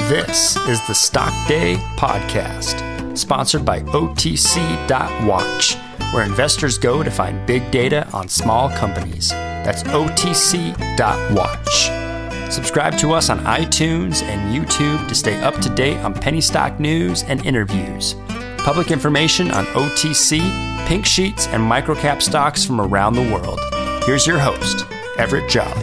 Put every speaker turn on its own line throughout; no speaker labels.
This is the Stock Day Podcast, sponsored by OTC.Watch, where investors go to find big data on small companies. That's OTC.Watch. Subscribe to us on iTunes and YouTube to stay up to date on penny stock news and interviews. Public information on OTC, pink sheets, and microcap stocks from around the world. Here's your host, Everett Jolly.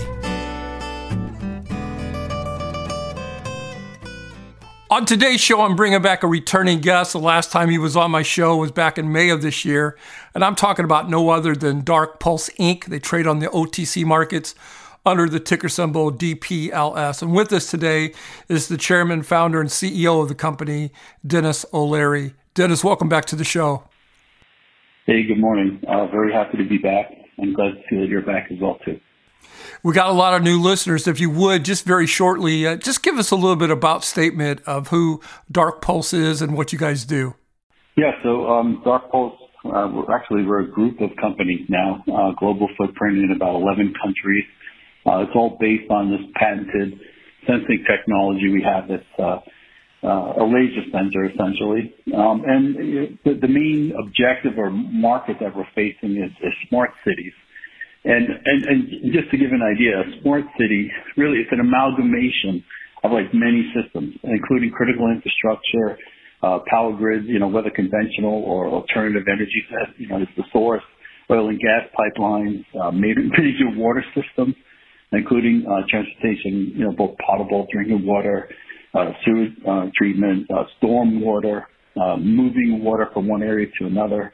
On today's show, I'm bringing back a returning guest. The last time he was on my show was back in May of this year, and I'm talking about no other than Dark Pulse Inc. They trade on the OTC markets under the ticker symbol DPLS. And with us today is the chairman, founder, and CEO of the company, Dennis O'Leary. Dennis, welcome back to the show.
Hey, good morning. Very happy to be back. I'm glad to see that you're back as well, too.
We got a lot of new listeners. If you would, just very shortly, just give us a little bit about statement of who Dark Pulse is and what you guys do.
Yeah, so Dark Pulse, we're a group of companies now, global footprint in about 11 countries. It's all based on this patented sensing technology we have that's a laser sensor, essentially. And the main objective or market that we're facing is smart cities. And just to give an idea, a smart city, really it's an amalgamation of like many systems, including critical infrastructure, power grids, whether conventional or alternative energy, is the source, oil and gas pipelines, major water systems, including transportation, both potable drinking water, sewage treatment, storm water, moving water from one area to another,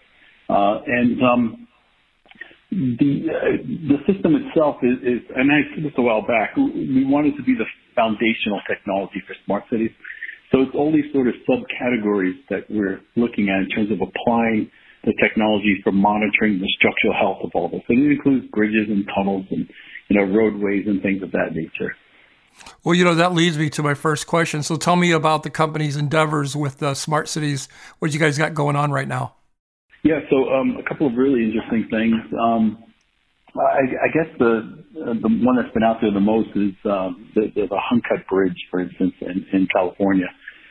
The system itself is, and I said this a while back, we want it to be the foundational technology for smart cities. So it's all these sort of subcategories that we're looking at in terms of applying the technology for monitoring the structural health of all this. And it includes bridges and tunnels and, roadways and things of that nature.
Well, that leads me to my first question. So tell me about the company's endeavors with smart cities. What you guys got going on right now?
Yeah, so a couple of really interesting things. I guess the one that's been out there the most is the Huncut Bridge, for instance, in California.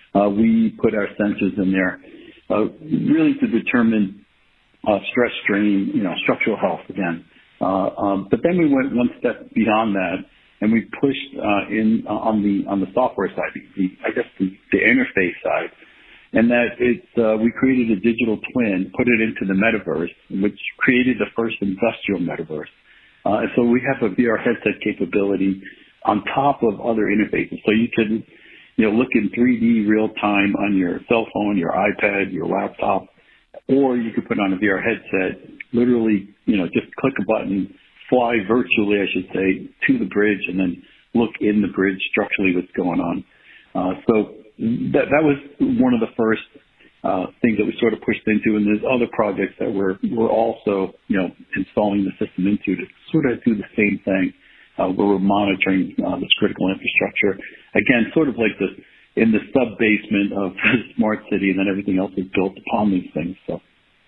We put our sensors in there really to determine stress strain, structural health again. But then we went one step beyond that, and we pushed in on the software side, the interface side. And that we created a digital twin, put it into the metaverse, which created the first industrial metaverse. And so we have a VR headset capability on top of other interfaces. So you can, look in 3D real time on your cell phone, your iPad, your laptop, or you could put on a VR headset, literally, just click a button, fly virtually, I should say, to the bridge, and then look in the bridge structurally what's going on. So that was one of the first things that we sort of pushed into, and there's other projects that we're also installing the system into to sort of do the same thing, where we're monitoring this critical infrastructure. Again, sort of like in the sub basement of the smart city, and then everything else is built upon these things. So.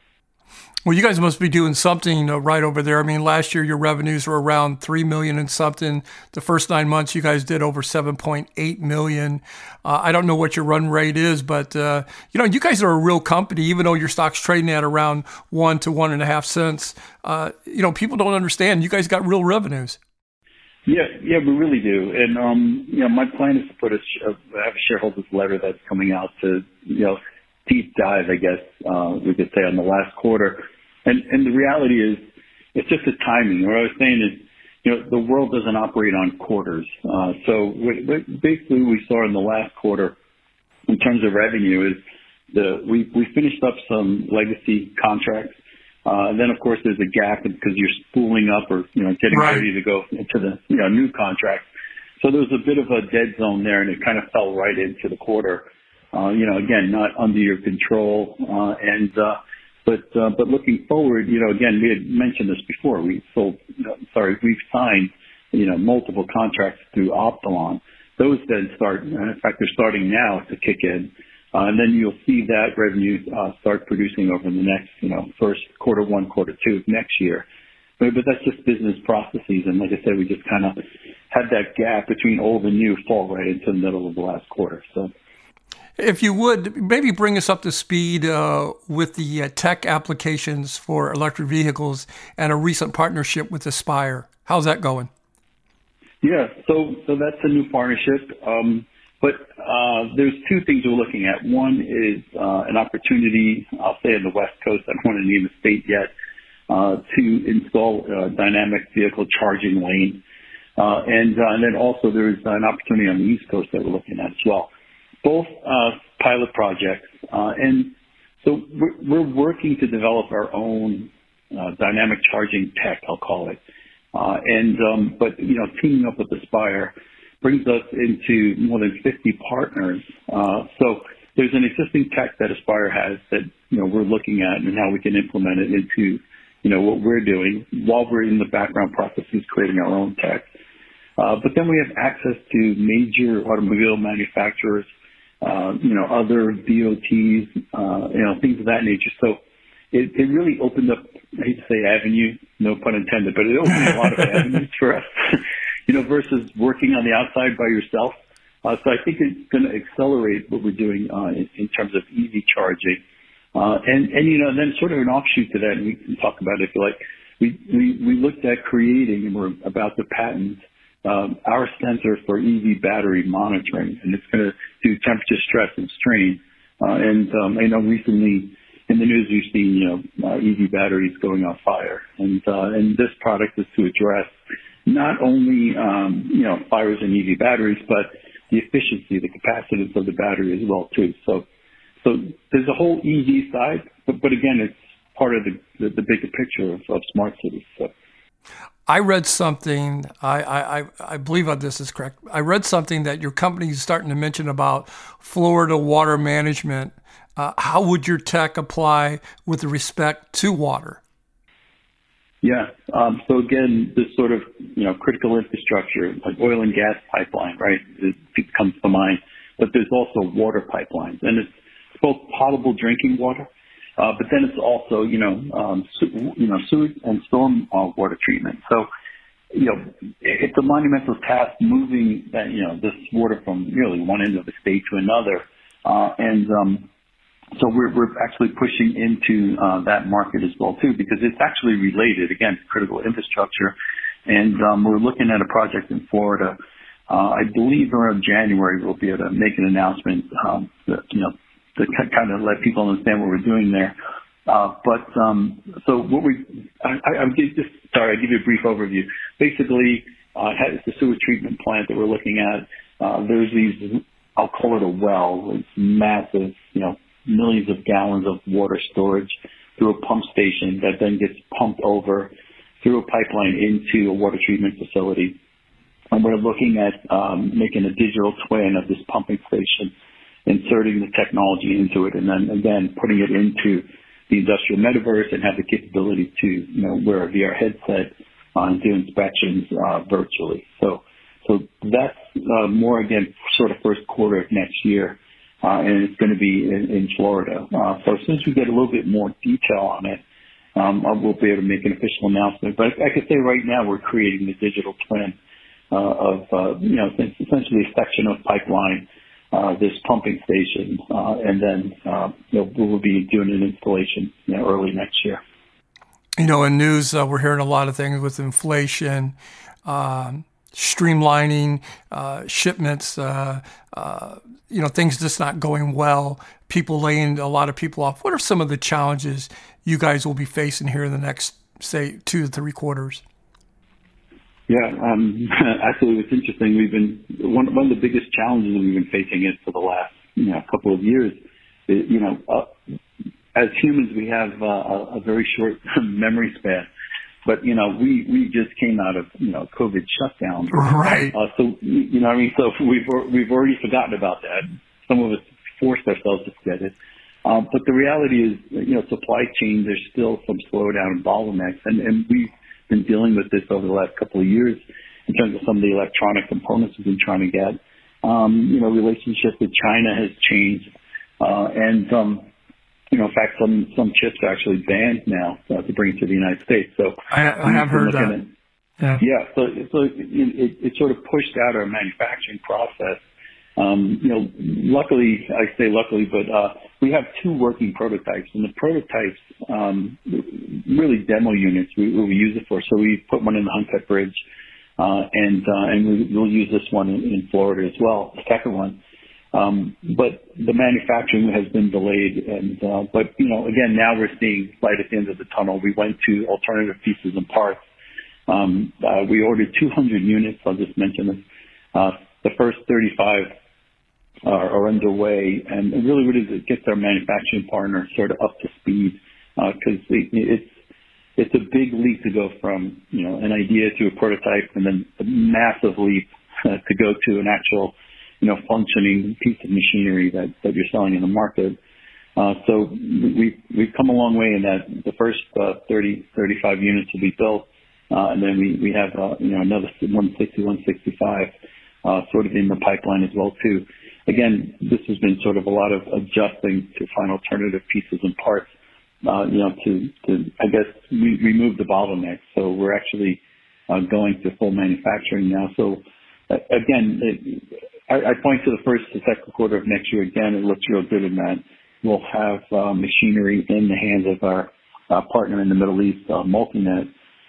Well, you guys must be doing something right over there. I mean, last year your revenues were around $3 million and something. The first 9 months you guys did over $7.8 million. I don't know what your run rate is, but you guys are a real company, even though your stock's trading at around 1 to 1.5 cents. People don't understand. You guys got real revenues.
Yeah, we really do. And my plan is to put have a shareholders letter that's coming out to deep dive, I guess we could say, on the last quarter. And the reality is, it's just the timing. What I was saying is, the world doesn't operate on quarters. So basically we saw in the last quarter, in terms of revenue, is we finished up some legacy contracts. And then, of course, there's a gap because you're spooling up or, getting
right.
ready to go into the, new contract. So there was a bit of a dead zone there, and it kind of fell right into the quarter. Again, not under your control. But looking forward, again, we had mentioned this before. We've signed, multiple contracts through Optalon. Those then start, in fact, they're starting now to kick in. And then you'll see that revenue start producing over the next, first quarter 1, quarter 2 of next year. But that's just business processes. And like I said, we just kind of had that gap between old and new fall right into the middle of the last quarter. So,
if you would, maybe bring us up to speed with the tech applications for electric vehicles and a recent partnership with Aspire. How's that going?
Yeah, so that's a new partnership. But there's two things we're looking at. One is an opportunity, I'll say on the West Coast, I don't want to name a state yet, to install a dynamic vehicle charging lane. And then also there's an opportunity on the East Coast that we're looking at as well. Both pilot projects. And so we're working to develop our own dynamic charging tech, I'll call it. But teaming up with Aspire brings us into more than 50 partners. So there's an existing tech that Aspire has that, we're looking at and how we can implement it into, what we're doing while we're in the background processes creating our own tech. But then we have access to major automobile manufacturers, other DOTs, things of that nature. So it really opened up, I hate to say avenue, no pun intended, but it opened a lot of avenues for us, versus working on the outside by yourself. So I think it's going to accelerate what we're doing in terms of EV charging. And then sort of an offshoot to that, and we can talk about it if you like, we looked at creating, and we're about to patent our sensor for EV battery monitoring, and it's going to do temperature, stress, and strain. I know recently in the news we've seen, EV batteries going on fire, and this product is to address not only, fires in EV batteries, but the efficiency, the capacitance of the battery as well too. So there's a whole EV side, but again, it's part of the bigger picture of smart cities. So.
I read something, I believe this is correct. I read something that your company is starting to mention about Florida water management. How would your tech apply with respect to water?
Yeah. So again, this sort of, critical infrastructure, like oil and gas pipeline, right? It comes to mind. But there's also water pipelines, and it's both potable drinking water, but then it's also, sewage and storm water treatment. So, it's a monumental task moving that, this water from really one end of the state to another. So we're actually pushing into that market as well too, because it's actually related, again, to critical infrastructure. And we're looking at a project in Florida. I believe around January we'll be able to make an announcement to kind of let people understand what we're doing there. So what I'll give you a brief overview. Basically, it's a sewage treatment plant that we're looking at. There's these, I'll call it a well. It's massive, millions of gallons of water storage through a pump station that then gets pumped over through a pipeline into a water treatment facility. And we're looking at making a digital twin of this pumping station, inserting the technology into it, and then again putting it into the industrial metaverse and have the capability to wear a VR headset and do inspections virtually. So that's more again sort of first quarter of next year. And it's going to be in Florida. So as soon as we get a little bit more detail on it, we'll be able to make an official announcement. But I could say right now we're creating the digital twin of essentially a section of pipeline, this pumping station, and then we will be doing an installation early next year.
In news, we're hearing a lot of things with inflation, streamlining shipments, things just not going well, people laying a lot of people off. What are some of the challenges you guys will be facing here in the next, say, 2 to 3 quarters?
Yeah, actually, it's interesting. We've been one of the biggest challenges we've been facing it for the last couple of years. As humans, we have a very short memory span. But, we just came out of, COVID shutdown.
Right.
So we've already forgotten about that. Some of us forced ourselves to forget it. But the reality is, supply chain, there's still some slowdown and bottlenecks. And we've been dealing with this over the last couple of years in terms of some of the electronic components we've been trying to get. Relationship with China has changed. in fact, some chips are actually banned now to bring to the United States. So
I have heard that.
So it sort of pushed out our manufacturing process. Luckily, I say luckily, but we have 2 working prototypes, and the prototypes really demo units we use it for. So we put one in the Huncut Bridge, and we'll use this one in Florida as well, the second one. But the manufacturing has been delayed, and but again, now we're seeing light at the end of the tunnel. We went to alternative pieces and parts. We ordered 200 units. I'll just mention this. The first 35 are underway, and really what it gets our manufacturing partner sort of up to speed, because it's a big leap to go from an idea to a prototype, and then a massive leap to go to an actual functioning piece of machinery that you're selling in the market. So we've come a long way in that. The first 35 units will be built, and then we have another 160, 165 sort of in the pipeline as well too. Again, this has been sort of a lot of adjusting to find alternative pieces and parts, to I guess remove the bottlenecks. So we're actually going to full manufacturing now. So again, I point to the first to second quarter of next year. Again, it looks real good in that we'll have machinery in the hands of our partner in the Middle East, Multinet,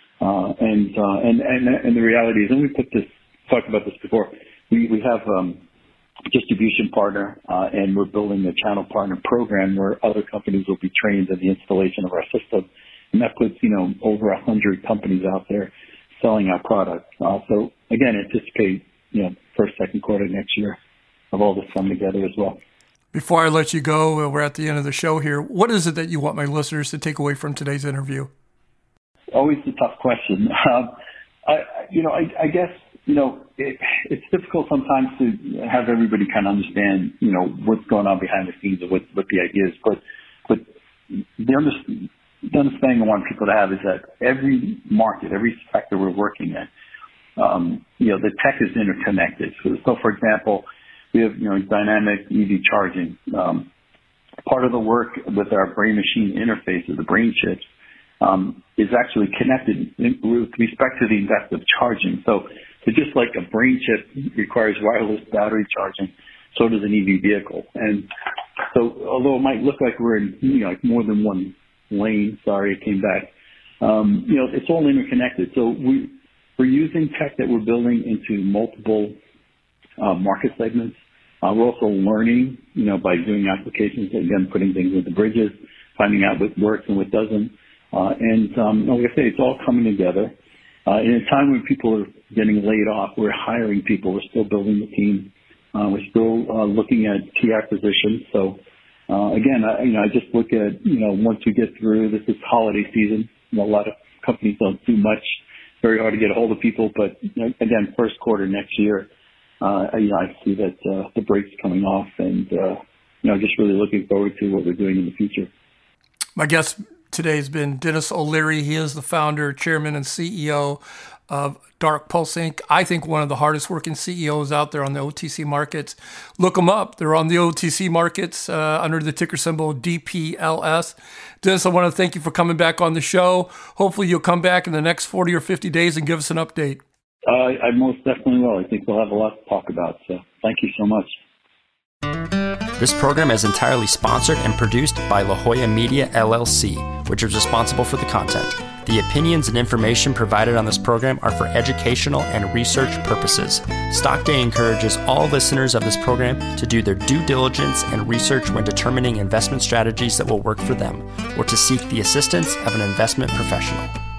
and the reality is, and we talked about this before. We have distribution partner, and we're building a channel partner program where other companies will be trained in the installation of our system, and that puts over 100 companies out there selling our product. So again, anticipate first, second quarter next year of all this come together as well.
Before I let you go, we're at the end of the show here. What is it that you want my listeners to take away from today's interview?
Always a tough question. I guess it's difficult sometimes to have everybody kind of understand what's going on behind the scenes of what the idea is. But the understanding I want people to have is that every market, every sector we're working in, the tech is interconnected. So for example, we have dynamic EV charging. Part of the work with our brain machine interface of the brain chips is actually connected with respect to the inductive charging. So just like a brain chip requires wireless battery charging, so does an EV vehicle. And so although it might look like we're in more than one lane, sorry, it came back, it's all interconnected. So we're using tech that we're building into multiple market segments. We're also learning, by doing applications, again, putting things into bridges, finding out what works and what doesn't. Like I say, it's all coming together. In a time when people are getting laid off, we're hiring people. We're still building the team. We're still looking at key acquisitions. So, again, I just look at, once we get through, this is holiday season. A lot of companies don't do much. Very hard to get a hold of people. But, again, first quarter next year, I see that the break's coming off. And, just really looking forward to what we're doing in the future.
My guest today has been Dennis O'Leary. He is the founder, chairman, and CEO of Dark Pulse Inc. I think one of the hardest working CEOs out there on the OTC markets. Look them up. They're on the OTC markets under the ticker symbol DPLS. Dennis, I want to thank you for coming back on the show. Hopefully you'll come back in the next 40 or 50 days and give us an update.
I most definitely will. I think we'll have a lot to talk about. So thank you so much.
This program is entirely sponsored and produced by La Jolla Media, LLC, which is responsible for the content. The opinions and information provided on this program are for educational and research purposes. Stock Day encourages all listeners of this program to do their due diligence and research when determining investment strategies that will work for them, or to seek the assistance of an investment professional.